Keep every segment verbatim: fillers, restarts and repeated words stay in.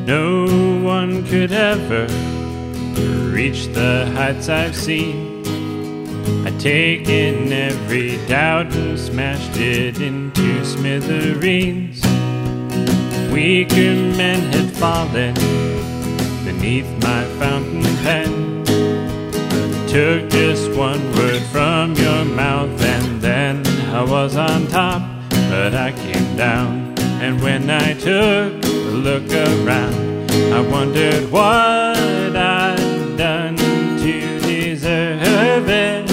No one could ever reach the heights I've seen. I'd taken every doubt and smashed it into smithereens. Weaker men had fallen beneath my fountain pen. Took just one word from your mouth and then I was on top, but I came down. And when I took a look around, I wondered what I'd done to deserve it.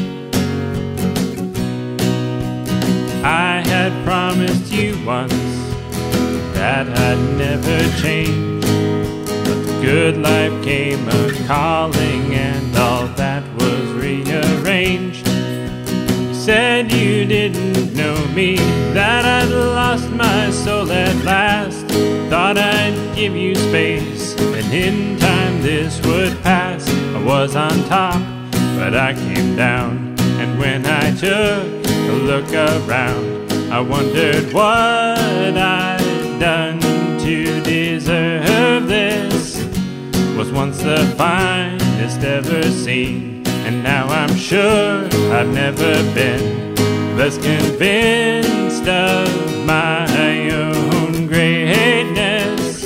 I had promised you once that I'd never change, but the good life came a-calling and all that was rearranged. You said you didn't know me, that I'd lost my soul at last. Thought I'd give you space, and in time this would pass. I was on top, but I came down. And when I took a look around, I wondered what I'd done to deserve this. Was once the finest ever seen, and now I'm sure I've never been less convinced of my own greatness.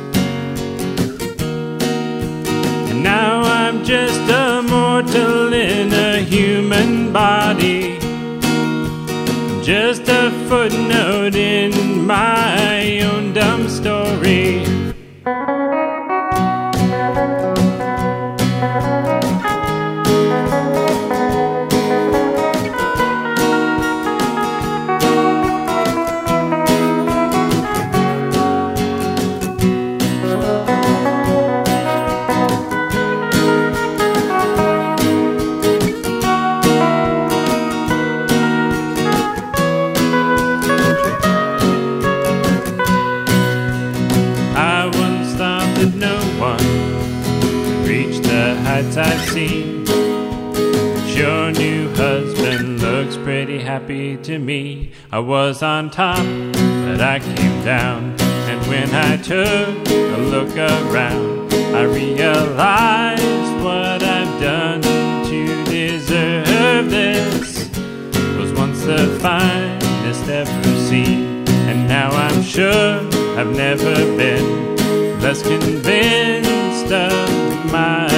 And now I'm just a mortal in a human body, just a footnote in my own dumb story. I've seen. Your new husband looks pretty happy to me. I was on top, but I came down. And when I took a look around, I realized what I've done to deserve this. Was once the finest ever seen, and now I'm sure I've never been less convinced of my